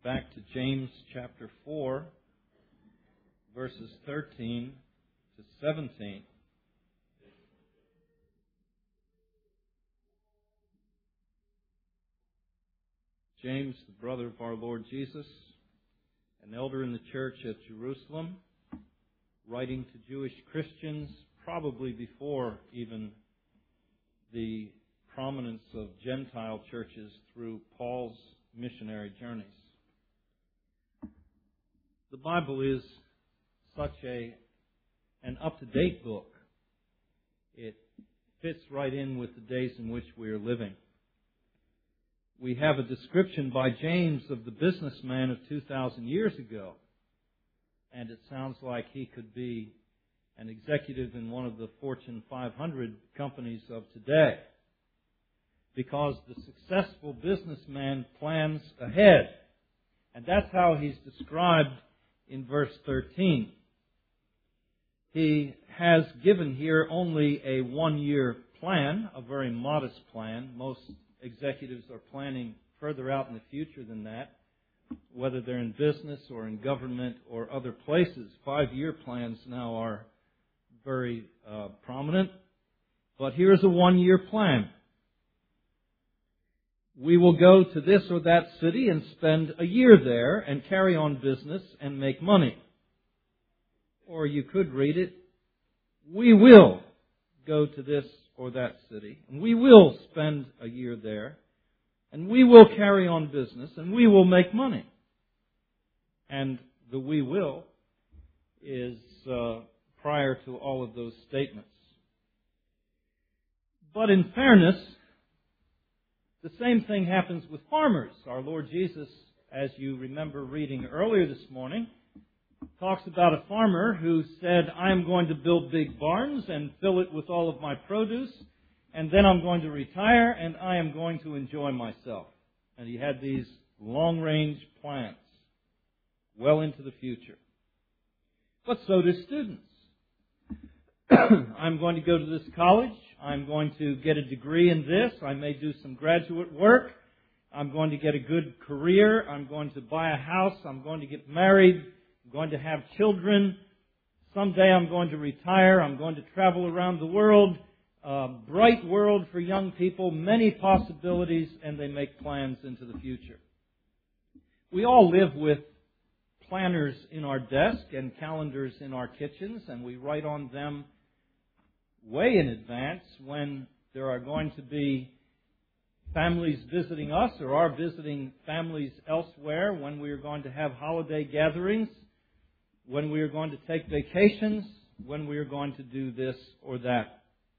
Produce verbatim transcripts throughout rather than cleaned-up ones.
back to James chapter four, verses thirteen to seventeen. James, the brother of our Lord Jesus, an elder in the church at Jerusalem, writing to Jewish Christians probably before even the prominence of Gentile churches through Paul's missionary journeys. The Bible is such a an up-to-date book. It fits right in with the days in which we are living. We have a description by James of the businessman of two thousand years ago, and it sounds like he could be an executive in one of the Fortune five hundred companies of today, because the successful businessman plans ahead. And that's how he's described in verse thirteen. He has given here only a one-year plan, a very modest plan. Most executives are planning further out in the future than that, whether they're in business or in government or other places. Five-year plans now are very uh, prominent. But here's a one-year plan. We will go to this or that city and spend a year there and carry on business and make money. Or you could read it, we will go to this or that city, and we will spend a year there, and we will carry on business, and we will make money. And the we will is uh, prior to all of those statements. But in fairness, the same thing happens with farmers. Our Lord Jesus, as you remember reading earlier this morning, talks about a farmer who said, I am going to build big barns and fill it with all of my produce, and then I'm going to retire and I am going to enjoy myself. And he had these long-range plans well into the future. But so do students. I'm going to go to this college. I'm going to get a degree in this. I may do some graduate work. I'm going to get a good career. I'm going to buy a house. I'm going to get married. I'm going to have children. Someday I'm going to retire. I'm going to travel around the world. A bright world for young people, many possibilities, and they make plans into the future. We all live with planners in our desk and calendars in our kitchens, and we write on them way in advance when there are going to be families visiting us or are visiting families elsewhere, when we are going to have holiday gatherings, when we are going to take vacations, when we are going to do this or that.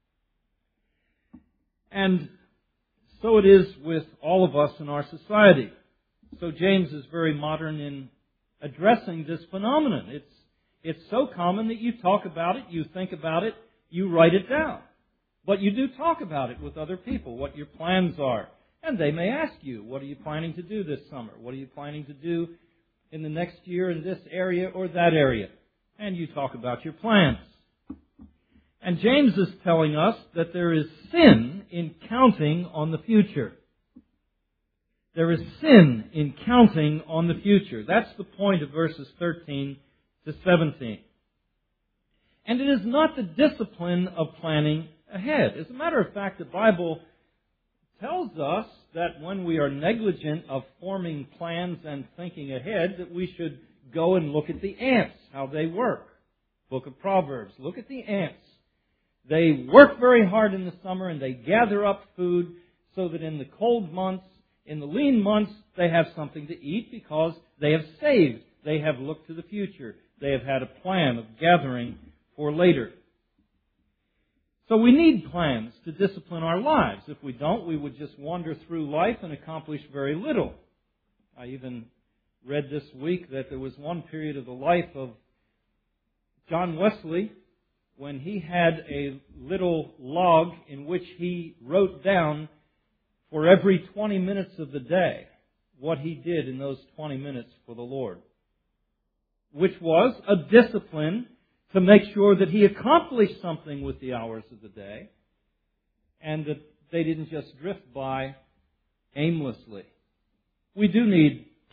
And so it is with all of us in our society. So James is very modern in addressing this phenomenon. It's, it's so common that you talk about it, you think about it, you write it down. But you do talk about it with other people, what your plans are. And they may ask you, what are you planning to do this summer? What are you planning to do in the next year in this area or that area? And you talk about your plans. And James is telling us that there is sin in counting on the future. There is sin in counting on the future. That's the point of verses thirteen to seventeen. And it is not the discipline of planning ahead. As a matter of fact, the Bible tells us that when we are negligent of forming plans and thinking ahead, that we should go and look at the ants, how they work. Book of Proverbs. Look at the ants. They work very hard in the summer and they gather up food so that in the cold months, in the lean months, they have something to eat because they have saved. They have looked to the future. They have had a plan of gathering for later. So we need plans to discipline our lives. If we don't, we would just wander through life and accomplish very little. I even read this week that there was one period of the life of John Wesley when he had a little log in which he wrote down for every twenty minutes of the day what he did in those twenty minutes for the Lord, which was a discipline to make sure that he accomplished something with the hours of the day and that they didn't just drift by aimlessly. We do need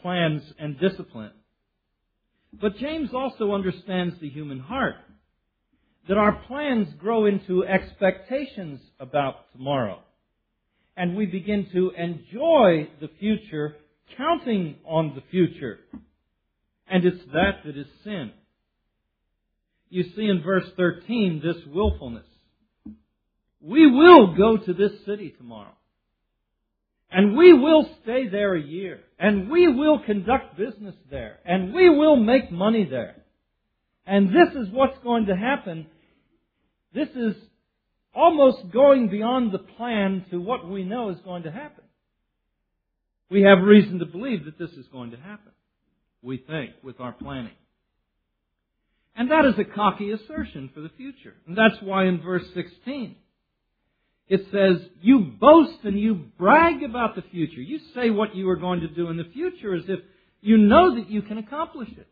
plans and discipline. But James also understands the human heart, that our plans grow into expectations about tomorrow. And we begin to enjoy the future, counting on the future. And it's that that is sin. You see in verse thirteen this willfulness. We will go to this city tomorrow. And we will stay there a year. And we will conduct business there. And we will make money there. And this is what's going to happen. This is almost going beyond the plan to what we know is going to happen. We have reason to believe that this is going to happen. We think, with our planning. And that is a cocky assertion for the future. And that's why in verse sixteen, it says, you boast and you brag about the future. You say what you are going to do in the future as if you know that you can accomplish it.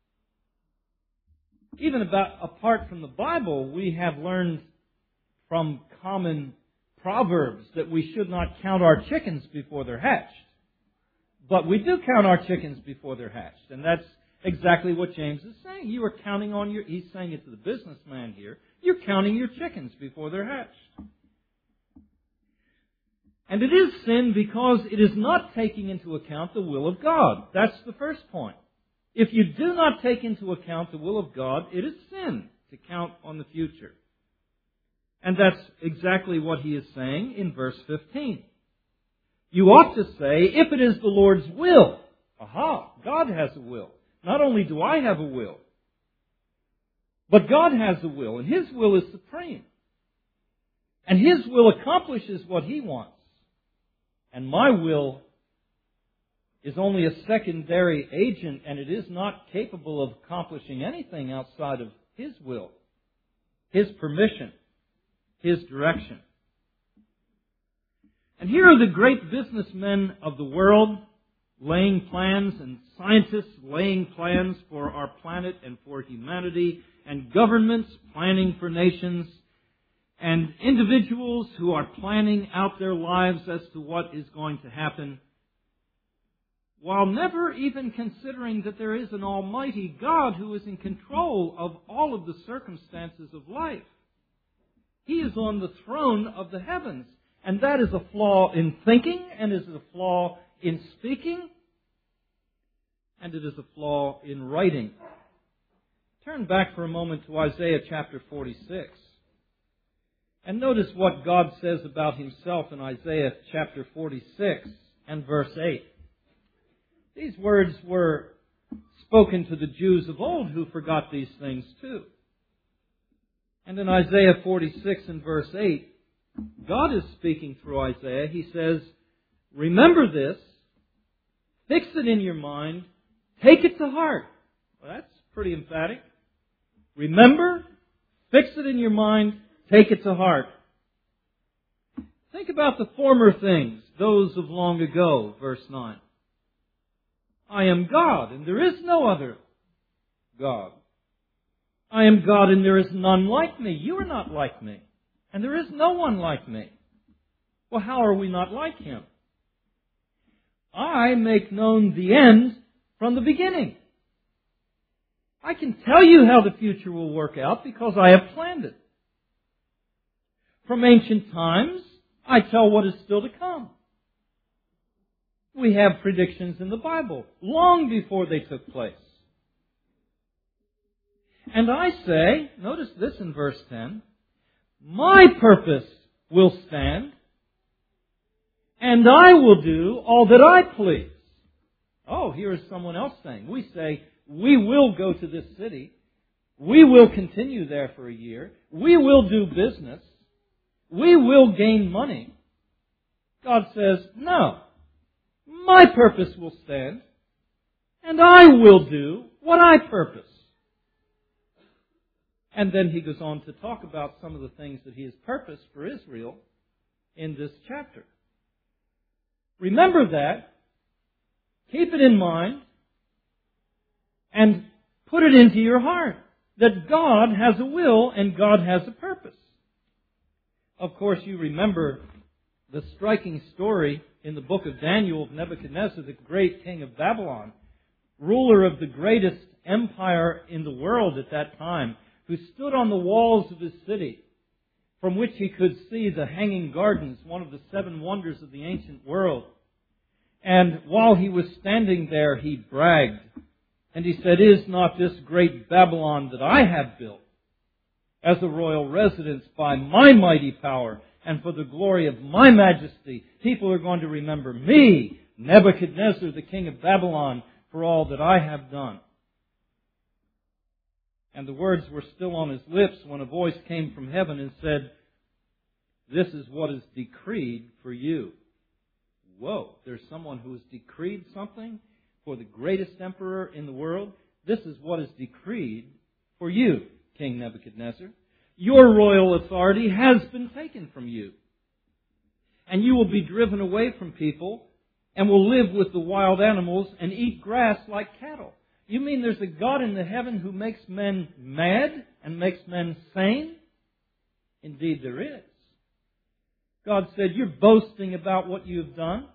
Even about apart from the Bible, we have learned from common proverbs that we should not count our chickens before they're hatched. But we do count our chickens before they're hatched. And that's exactly what James is saying. You are counting on your, he's saying it to the businessman here, you're counting your chickens before they're hatched. And it is sin because it is not taking into account the will of God. That's the first point. If you do not take into account the will of God, it is sin to count on the future. And that's exactly what he is saying in verse fifteen. You ought to say, if it is the Lord's will. Aha, God has a will. Not only do I have a will, but God has a will, and His will is supreme. And His will accomplishes what He wants. And my will is only a secondary agent, and it is not capable of accomplishing anything outside of His will, His permission, His direction. And here are the great businessmen of the world laying plans, and scientists laying plans for our planet and for humanity, and governments planning for nations, and individuals who are planning out their lives as to what is going to happen, while never even considering that there is an almighty God who is in control of all of the circumstances of life. He is on the throne of the heavens. And that is a flaw in thinking, and is a flaw in speaking, and it is a flaw in writing. Turn back for a moment to Isaiah chapter forty-six. And notice what God says about Himself in Isaiah chapter forty-six and verse eight. These words were spoken to the Jews of old who forgot these things too. And in Isaiah forty-six and verse eight, God is speaking through Isaiah. He says, remember this, fix it in your mind, take it to heart. Well, that's pretty emphatic. Remember, fix it in your mind, take it to heart. Think about the former things, those of long ago, verse nine. I am God, and there is no other God. I am God, and there is none like me. You are not like me. And there is no one like me. Well, how are we not like Him? I make known the end from the beginning. I can tell you how the future will work out because I have planned it. From ancient times, I tell what is still to come. We have predictions in the Bible long before they took place. And I say, notice this in verse ten, my purpose will stand, and I will do all that I please. Oh, here is someone else saying. We say, we will go to this city. We will continue there for a year. We will do business. We will gain money. God says, no, my purpose will stand, and I will do what I purpose. And then he goes on to talk about some of the things that He has purposed for Israel in this chapter. Remember that, keep it in mind, and put it into your heart that God has a will and God has a purpose. Of course, you remember the striking story in the book of Daniel of Nebuchadnezzar, the great king of Babylon, ruler of the greatest empire in the world at that time, who stood on the walls of his city, from which he could see the Hanging Gardens, one of the seven wonders of the ancient world. And while he was standing there, he bragged. And he said, "Is not this great Babylon that I have built as a royal residence by my mighty power and for the glory of my majesty? People are going to remember me, Nebuchadnezzar, the king of Babylon, for all that I have done." And the words were still on his lips when a voice came from heaven and said, "This is what is decreed for you." Whoa, there's someone who has decreed something for the greatest emperor in the world. This is what is decreed for you, King Nebuchadnezzar. Your royal authority has been taken from you. And you will be driven away from people and will live with the wild animals and eat grass like cattle. You mean there's a God in the heaven who makes men mad and makes men sane? Indeed there is. God said, "You're boasting about what you've done.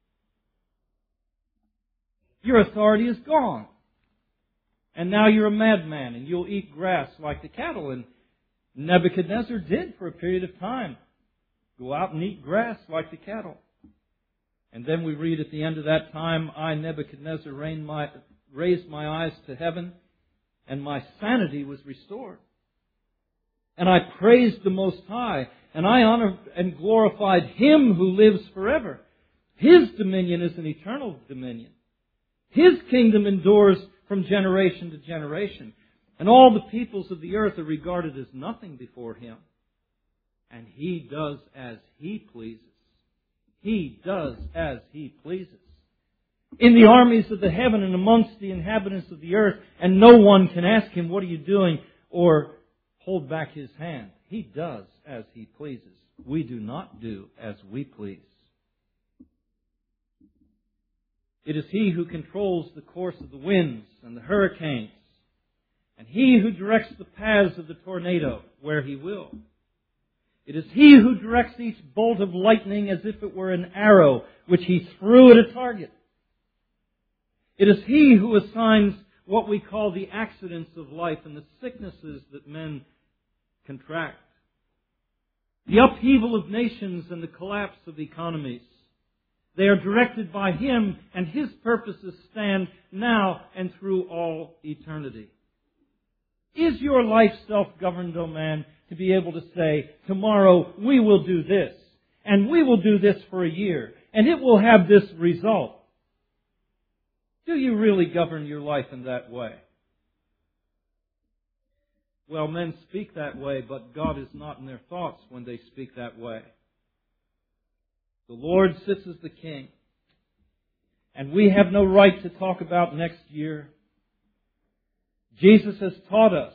Your authority is gone. And now you're a madman and you'll eat grass like the cattle." And Nebuchadnezzar did for a period of time go out and eat grass like the cattle. And then we read at the end of that time, "I, Nebuchadnezzar, my, raised my eyes to heaven, and my sanity was restored. And I praised the Most High, and I honored and glorified Him who lives forever. His dominion is an eternal dominion. His kingdom endures from generation to generation. And all the peoples of the earth are regarded as nothing before Him. And He does as He pleases." He does as He pleases. "In the armies of the heaven and amongst the inhabitants of the earth, and no one can ask Him, 'What are you doing?' or hold back His hand." He does as He pleases. We do not do as we please. It is He who controls the course of the winds and the hurricanes, and He who directs the paths of the tornado where He will. It is He who directs each bolt of lightning as if it were an arrow which He threw at a target. It is He who assigns what we call the accidents of life and the sicknesses that men contract. The upheaval of nations and the collapse of economies. They are directed by Him, and His purposes stand now and through all eternity. Is your life self-governed, O man, to be able to say, "Tomorrow we will do this, and we will do this for a year, and it will have this result"? Do you really govern your life in that way? Well, men speak that way, but God is not in their thoughts when they speak that way. The Lord sits as the King, and we have no right to talk about next year. Jesus has taught us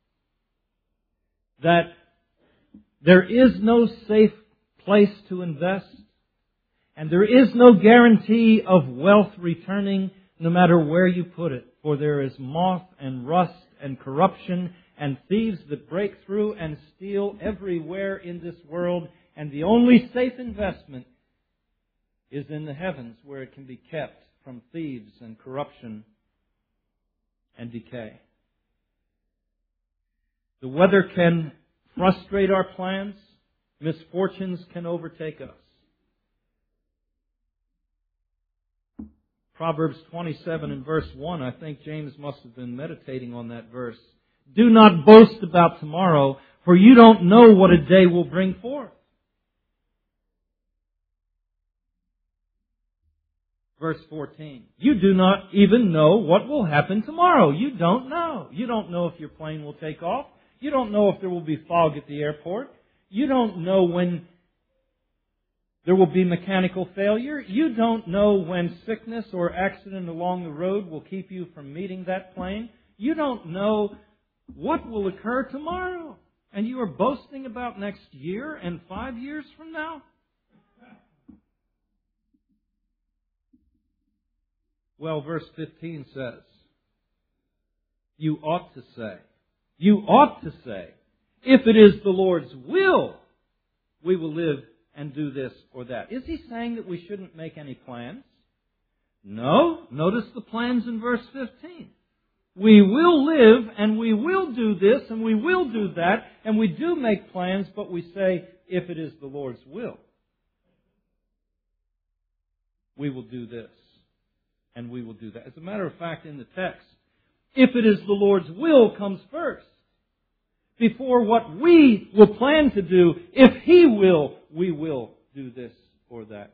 that there is no safe place to invest, and there is no guarantee of wealth returning no matter where you put it. For there is moth and rust and corruption and thieves that break through and steal everywhere in this world, and the only safe investment is in the heavens, where it can be kept from thieves and corruption and decay. The weather can frustrate our plans. Misfortunes can overtake us. Proverbs twenty-seven and verse one, I think James must have been meditating on that verse. "Do not boast about tomorrow, for you don't know what a day will bring forth." Verse fourteen, "You do not even know what will happen tomorrow." You don't know. You don't know if your plane will take off. You don't know if there will be fog at the airport. You don't know when there will be mechanical failure. You don't know when sickness or accident along the road will keep you from meeting that plane. You don't know what will occur tomorrow. And you are boasting about next year and five years from now? Well, verse fifteen says, you ought to say, you ought to say, if it is the Lord's will, we will live and do this or that. Is he saying that we shouldn't make any plans? No. Notice the plans in verse fifteen. We will live and we will do this and we will do that, and we do make plans, but we say, if it is the Lord's will, we will do this and we will do that. As a matter of fact, in the text, if it is the Lord's will comes first. Before what we will plan to do, if He will, we will do this or that.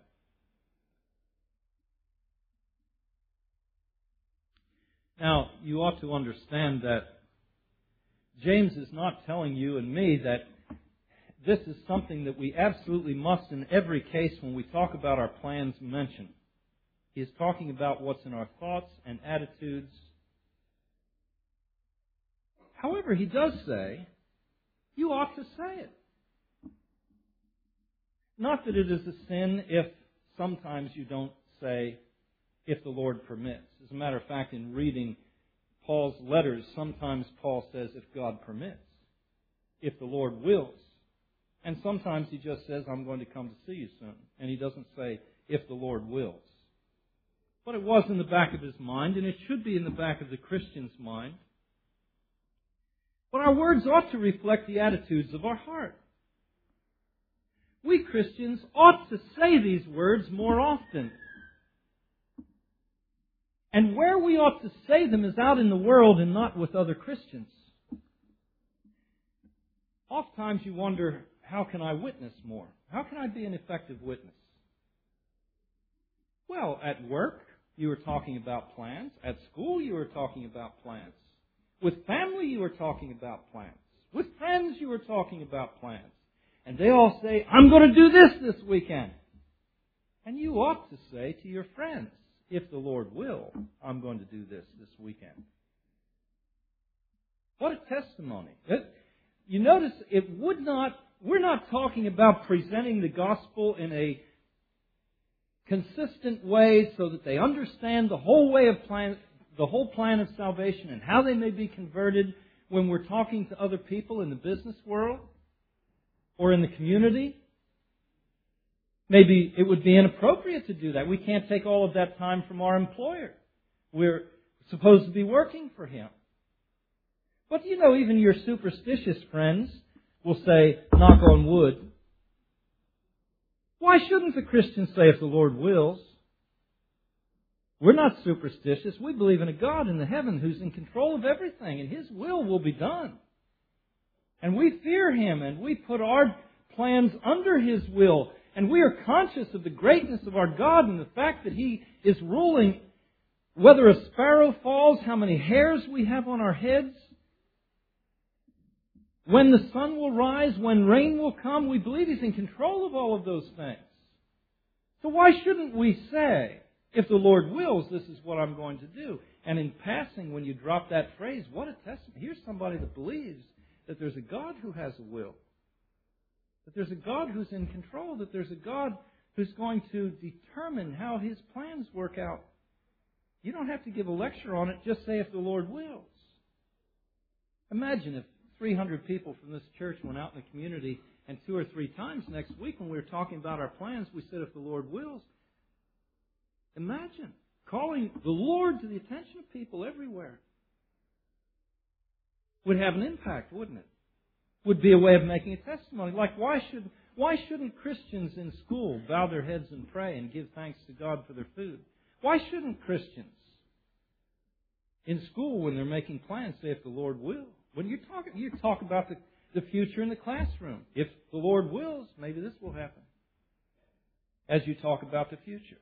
Now, you ought to understand that James is not telling you and me that this is something that we absolutely must in every case when we talk about our plans mention. He is talking about what's in our thoughts and attitudes. However, he does say, you ought to say it. Not that it is a sin if sometimes you don't say, if the Lord permits. As a matter of fact, in reading Paul's letters, sometimes Paul says, if God permits, if the Lord wills. And sometimes he just says, I'm going to come to see you soon. And he doesn't say, if the Lord wills. But it was in the back of his mind, and it should be in the back of the Christian's mind. But our words ought to reflect the attitudes of our heart. We Christians ought to say these words more often. And where we ought to say them is out in the world and not with other Christians. Oftentimes you wonder, how can I witness more? How can I be an effective witness? Well, at work, you were talking about plans. At school, you were talking about plans. With family, you were talking about plans. With friends, you were talking about plans. And they all say, I'm going to do this this weekend. And you ought to say to your friends, if the Lord will, I'm going to do this this weekend. What a testimony. You notice it would not, we're not talking about presenting the gospel in a consistent way so that they understand the whole way of plan, the whole plan of salvation and how they may be converted when we're talking to other people in the business world or in the community. Maybe it would be inappropriate to do that. We can't take all of that time from our employer. We're supposed to be working for him. But you know, even your superstitious friends will say, knock on wood. Why shouldn't the Christian say, if the Lord wills? We're not superstitious. We believe in a God in the heaven who's in control of everything, and His will will be done. And we fear Him, and we put our plans under His will. And we are conscious of the greatness of our God and the fact that He is ruling whether a sparrow falls, how many hairs we have on our heads, when the sun will rise, when rain will come. We believe He's in control of all of those things. So why shouldn't we say, if the Lord wills, this is what I'm going to do? And in passing, when you drop that phrase, what a testimony. Here's somebody that believes that there's a God who has a will. That there's a God who's in control. That there's a God who's going to determine how His plans work out. You don't have to give a lecture on it. Just say, if the Lord wills. Imagine if three hundred people from this church went out in the community and two or three times next week when we were talking about our plans, we said, if the Lord wills. Imagine calling the Lord to the attention of people everywhere. Would have an impact, wouldn't it? Would be a way of making a testimony. Like, why should why shouldn't Christians in school bow their heads and pray and give thanks to God for their food? Why shouldn't Christians in school, when they're making plans, say, if the Lord will? When you talk, you talk about the, the future in the classroom. If the Lord wills, maybe this will happen. As you talk about the future.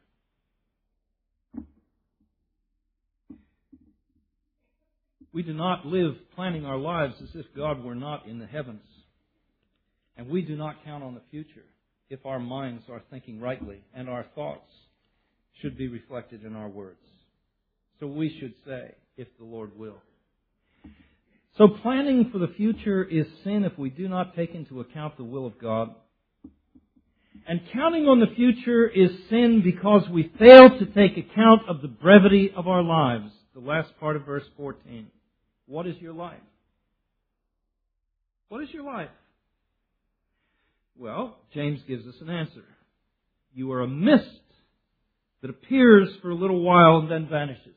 We do not live planning our lives as if God were not in the heavens. And we do not count on the future if our minds are thinking rightly and our thoughts should be reflected in our words. So we should say, if the Lord will. So planning for the future is sin if we do not take into account the will of God. And counting on the future is sin because we fail to take account of the brevity of our lives. The last part of verse fourteen. What is your life? What is your life? Well, James gives us an answer. You are a mist that appears for a little while and then vanishes.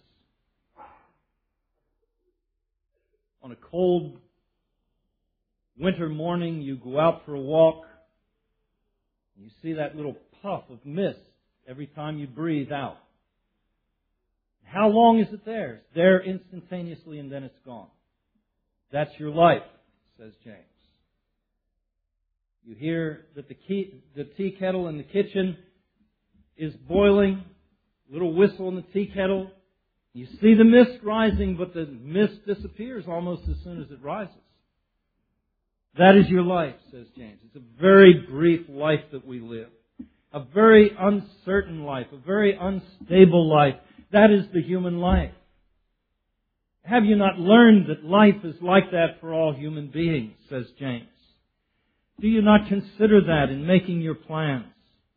On a cold winter morning, you go out for a walk, and you see that little puff of mist every time you breathe out. How long is it there? It's there instantaneously and then it's gone. That's your life, says James. You hear that the, key, the tea kettle in the kitchen is boiling, little whistle in the tea kettle. You see the mist rising, but the mist disappears almost as soon as it rises. That is your life, says James. It's a very brief life that we live. A very uncertain life, a very unstable life. That is the human life. Have you not learned that life is like that for all human beings, says James? Do you not consider that in making your plans?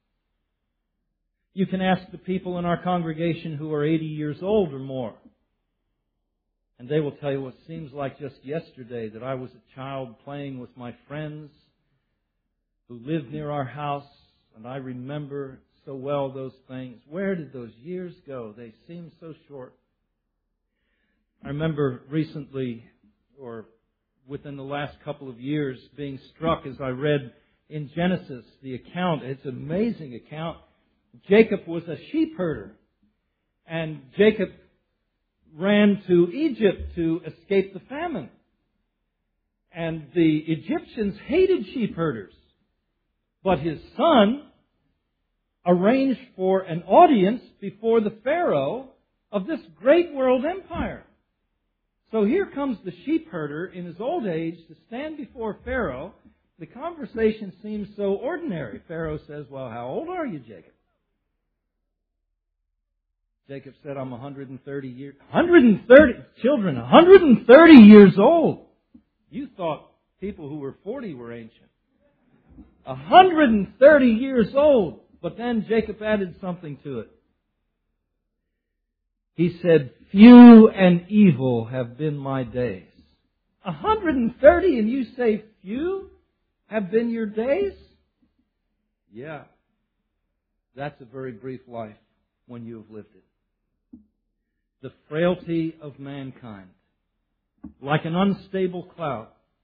You can ask the people in our congregation who are eighty years old or more, and they will tell you what seems like just yesterday that I was a child playing with my friends who lived near our house, and I remember so well those things. Where did those years go? They seem so short. I remember recently, or within the last couple of years, being struck as I read in Genesis the account. It's an amazing account. Jacob was a sheep herder, and Jacob ran to Egypt to escape the famine. And the Egyptians hated sheep herders. But his son arranged for an audience before the Pharaoh of this great world empire. So here comes the sheep herder in his old age to stand before Pharaoh. The conversation seems so ordinary. Pharaoh says, well, how old are you, Jacob? Jacob said, I'm one hundred thirty years, one hundred thirty, children, one hundred thirty years old. You thought people who were forty were ancient. one hundred thirty years old. But then Jacob added something to it. He said, few and evil have been my days. one hundred thirty and you say few have been your days? Yeah. That's a very brief life when you have lived it. The frailty of mankind. Like an unstable cloud.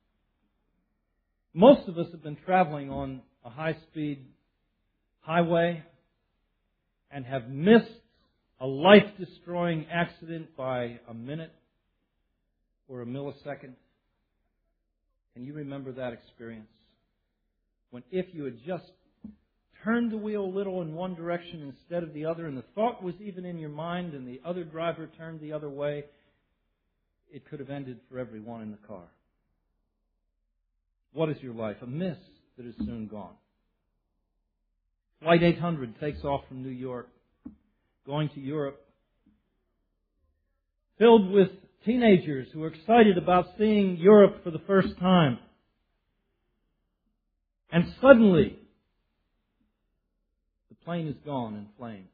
Most of us have been traveling on a high-speed highway and have missed a life-destroying accident by a minute or a millisecond. Can you remember that experience? When if you had just turned the wheel a little in one direction instead of the other, and the thought was even in your mind, and the other driver turned the other way, it could have ended for everyone in the car. What is your life? A mist that is soon gone. Flight eight hundred takes off from New York, going to Europe, filled with teenagers who are excited about seeing Europe for the first time. And suddenly, the plane is gone in flames.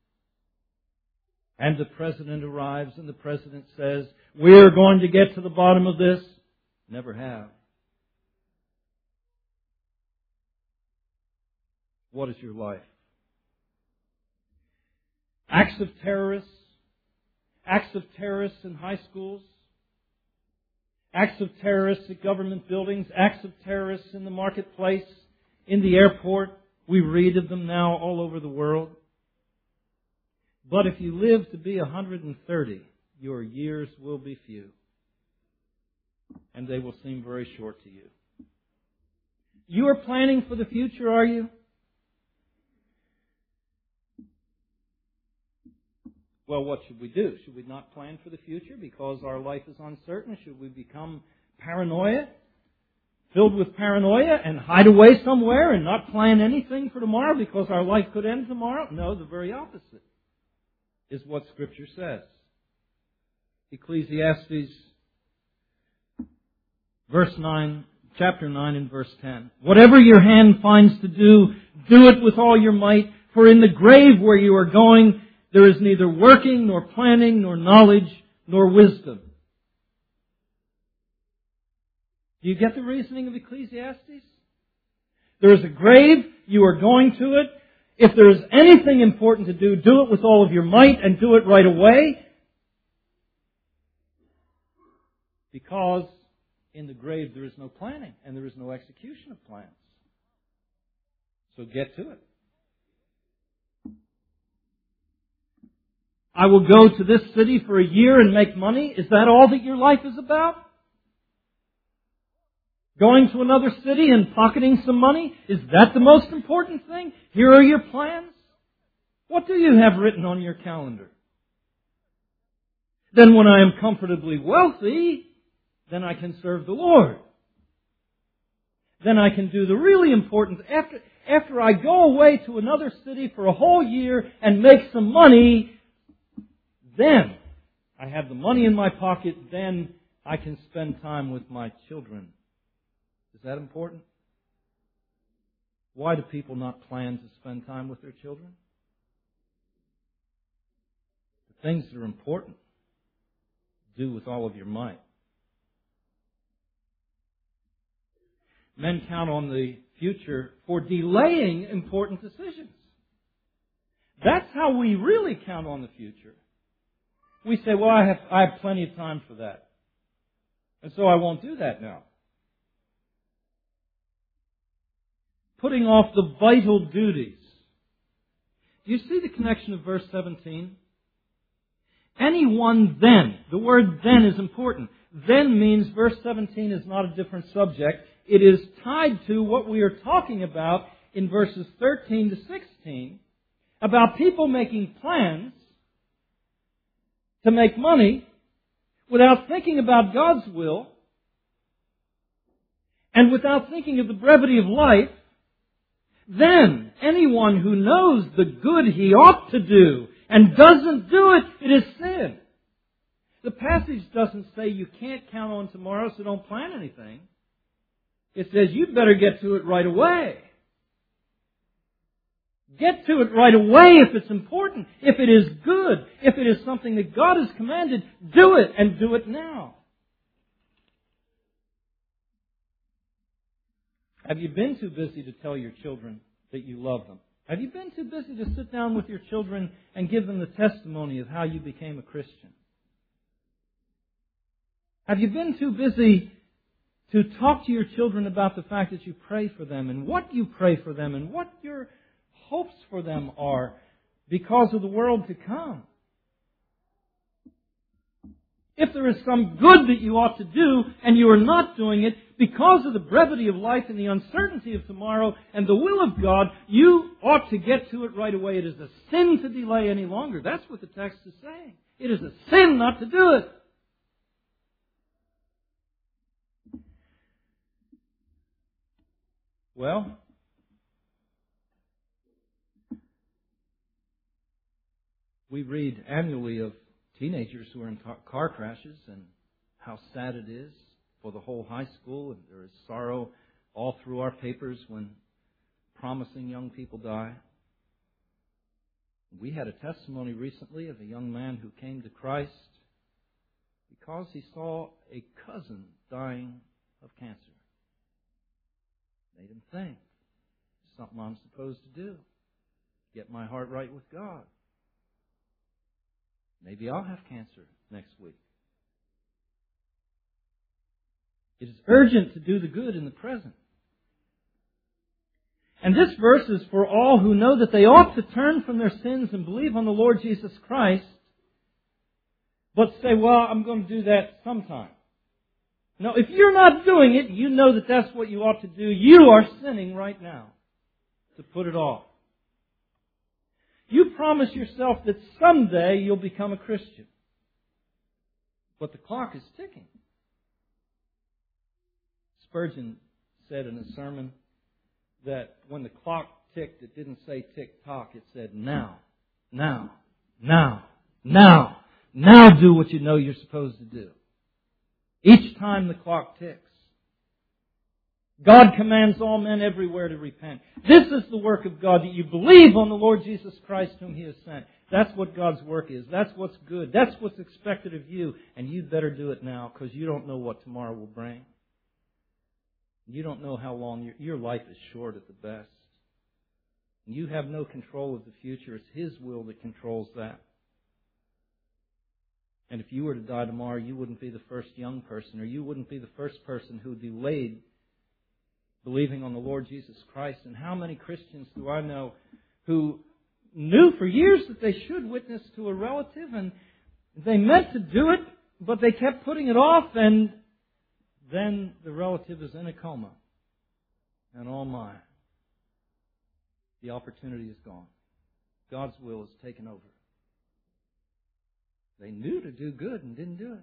And the president arrives, and the president says, we're going to get to the bottom of this. Never have. What is your life? Acts of terrorists, acts of terrorists in high schools, acts of terrorists at government buildings, acts of terrorists in the marketplace, in the airport. We read of them now all over the world. But if you live to be one hundred thirty, your years will be few. And they will seem very short to you. You are planning for the future, are you? Well, what should we do? Should we not plan for the future because our life is uncertain? Should we become paranoia, filled with paranoia, and hide away somewhere and not plan anything for tomorrow because our life could end tomorrow? No, the very opposite is what Scripture says. Ecclesiastes, verse nine, chapter nine and verse ten. Whatever your hand finds to do, do it with all your might, for in the grave where you are going, there is neither working, nor planning, nor knowledge, nor wisdom. Do you get the reasoning of Ecclesiastes? There is a grave. You are going to it. If there is anything important to do, do it with all of your might and do it right away. Because in the grave there is no planning and there is no execution of plans. So get to it. I will go to this city for a year and make money. Is that all that your life is about? Going to another city and pocketing some money? Is that the most important thing? Here are your plans. What do you have written on your calendar? Then when I am comfortably wealthy, then I can serve the Lord. Then I can do the really important... After, after I go away to another city for a whole year and make some money, then I have the money in my pocket, then I can spend time with my children. Is that important? Why do people not plan to spend time with their children? The things that are important, do with all of your might. Men count on the future for delaying important decisions. That's how we really count on the future. We say, well, I have, I have plenty of time for that. And so I won't do that now. Putting off the vital duties. Do you see the connection of verse seventeen? Anyone then. The word then is important. Then means verse seventeen is not a different subject. It is tied to what we are talking about in verses thirteen to sixteen about people making plans to make money without thinking about God's will and without thinking of the brevity of life. Then anyone who knows the good he ought to do and doesn't do it, it is sin. The passage doesn't say you can't count on tomorrow, so don't plan anything. It says you'd better get to it right away. Get to it right away if it's important, if it is good, if it is something that God has commanded, do it and do it now. Have you been too busy to tell your children that you love them? Have you been too busy to sit down with your children and give them the testimony of how you became a Christian? Have you been too busy to talk to your children about the fact that you pray for them and what you pray for them and what your hopes for them are because of the world to come? If there is some good that you ought to do and you are not doing it because of the brevity of life and the uncertainty of tomorrow and the will of God, you ought to get to it right away. It is a sin to delay any longer. That's what the text is saying. It is a sin not to do it. Well, we read annually of teenagers who are in car crashes and how sad it is for the whole high school. And there is sorrow all through our papers when promising young people die. We had a testimony recently of a young man who came to Christ because he saw a cousin dying of cancer. Made him think, something I'm supposed to do. Get my heart right with God. Maybe I'll have cancer next week. It is urgent to do the good in the present. And this verse is for all who know that they ought to turn from their sins and believe on the Lord Jesus Christ, but say, well, I'm going to do that sometime. No, if you're not doing it, you know that that's what you ought to do. You are sinning right now to put it off. You promise yourself that someday you'll become a Christian. But the clock is ticking. Spurgeon said in a sermon that when the clock ticked, it didn't say tick-tock. It said now, now, now, now, now do what you know you're supposed to do. Each time the clock ticks. God commands all men everywhere to repent. This is the work of God, that you believe on the Lord Jesus Christ whom He has sent. That's what God's work is. That's what's good. That's what's expected of you. And you'd better do it now because you don't know what tomorrow will bring. You don't know how long your, your life is short at the best. You have no control of the future. It's His will that controls that. And if you were to die tomorrow, you wouldn't be the first young person, or you wouldn't be the first person who delayed believing on the Lord Jesus Christ. And how many Christians do I know who knew for years that they should witness to a relative, and they meant to do it, but they kept putting it off, and then the relative is in a coma. And oh my, the opportunity is gone. God's will is taken over. They knew to do good and didn't do it.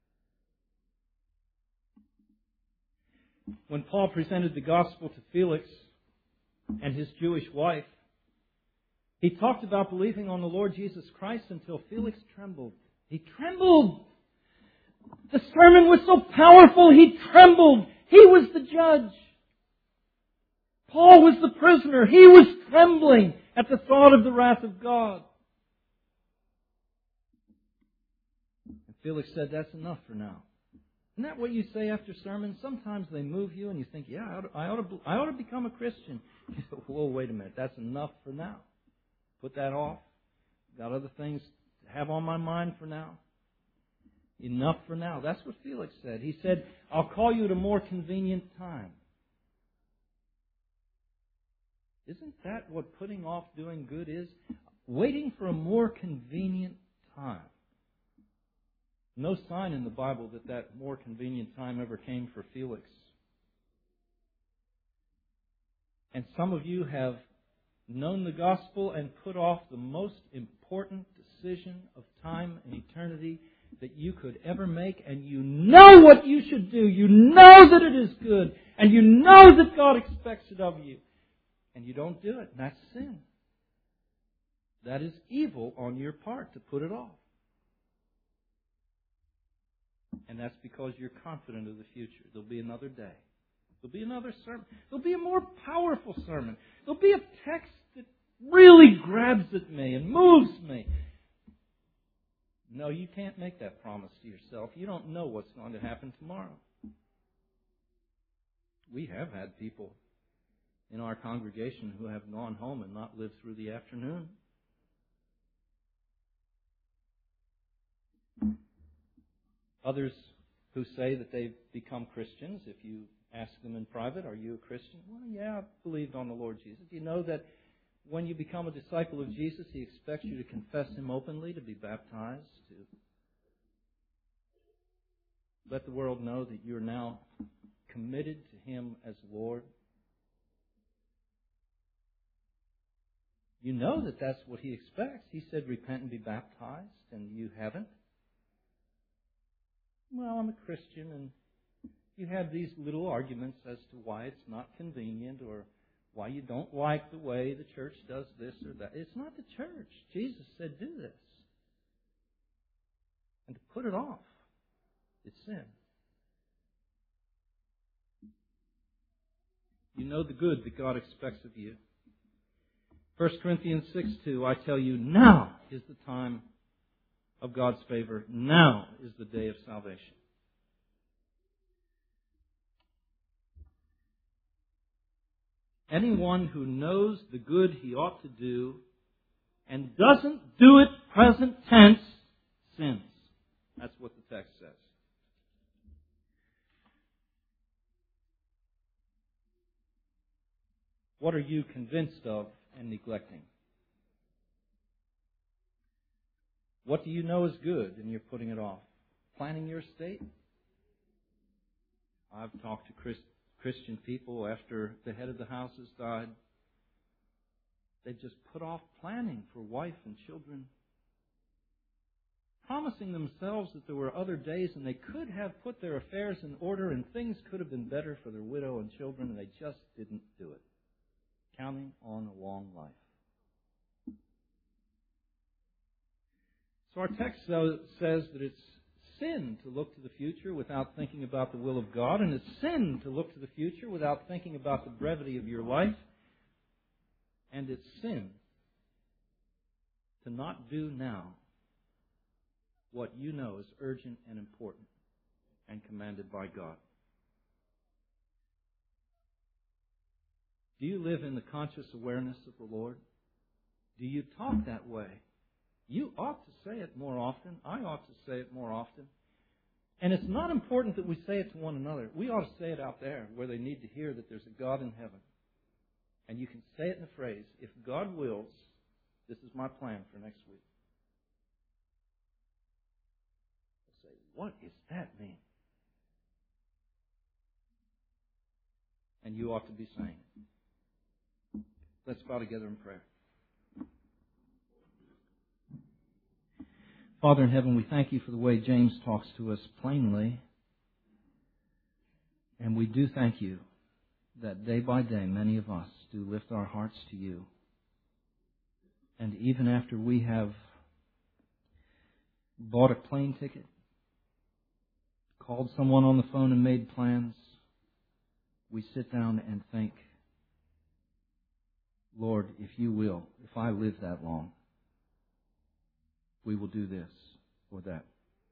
When Paul presented the gospel to Felix and his Jewish wife, he talked about believing on the Lord Jesus Christ until Felix trembled. He trembled. The sermon was so powerful, he trembled. He was the judge. Paul was the prisoner. He was trembling at the thought of the wrath of God. And Felix said, that's enough for now. Isn't that what you say after sermons? Sometimes they move you and you think, yeah, I ought to, I ought to, I ought to become a Christian. You go, whoa, wait a minute. That's enough for now. Put that off. Got other things to have on my mind for now. Enough for now. That's what Felix said. He said, I'll call you at a more convenient time. Isn't that what putting off doing good is? Waiting for a more convenient time. No sign in the Bible that that more convenient time ever came for Felix. And some of you have known the gospel and put off the most important decision of time and eternity that you could ever make, and you know what you should do. You know that it is good, and you know that God expects it of you, and you don't do it. And that's sin. That is evil on your part to put it off. And that's because you're confident of the future. There'll be another day. There'll be another sermon. There'll be a more powerful sermon. There'll be a text that really grabs at me and moves me. No, you can't make that promise to yourself. You don't know what's going to happen tomorrow. We have had people in our congregation who have gone home and not lived through the afternoon. Others who say that they've become Christians, if you ask them in private, are you a Christian? Well, yeah, I've believed on the Lord Jesus. You know that when you become a disciple of Jesus, He expects you to confess Him openly, to be baptized, to let the world know that you're now committed to Him as Lord. You know that that's what He expects. He said, repent and be baptized, and you haven't. Well, I'm a Christian, and you have these little arguments as to why it's not convenient or why you don't like the way the church does this or that. It's not the church. Jesus said, do this. And to put it off, it's sin. You know the good that God expects of you. First Corinthians six two, I tell you, now is the time of God's favor. Now is the day of salvation. Anyone who knows the good he ought to do and doesn't do it present tense sins. That's what the text says. What are you convinced of and neglecting? What do you know is good and you're putting it off? Planning your estate? I've talked to Chris, Christian people after the head of the house has died. They just put off planning for wife and children, promising themselves that there were other days and they could have put their affairs in order and things could have been better for their widow and children, and they just didn't do it. Counting on a long life. So our text says that it's sin to look to the future without thinking about the will of God, and it's sin to look to the future without thinking about the brevity of your life, and it's sin to not do now what you know is urgent and important and commanded by God. Do you live in the conscious awareness of the Lord? Do you talk that way? You ought to say it more often. I ought to say it more often. And it's not important that we say it to one another. We ought to say it out there where they need to hear that there's a God in heaven. And you can say it in the phrase, if God wills, this is my plan for next week. They'll say, what does that mean? And you ought to be saying it. Let's bow together in prayer. Father in heaven, we thank you for the way James talks to us plainly. And we do thank you that day by day many of us do lift our hearts to you. And even after we have bought a plane ticket, called someone on the phone and made plans, we sit down and think, Lord, if you will, if I live that long, we will do this or that.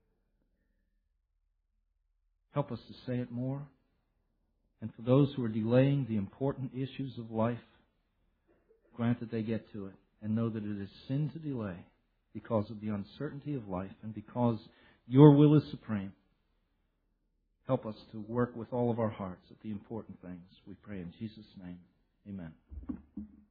Help us to say it more. And for those who are delaying the important issues of life, grant that they get to it and know that it is sin to delay because of the uncertainty of life and because your will is supreme. Help us to work with all of our hearts at the important things. We pray in Jesus' name. Amen.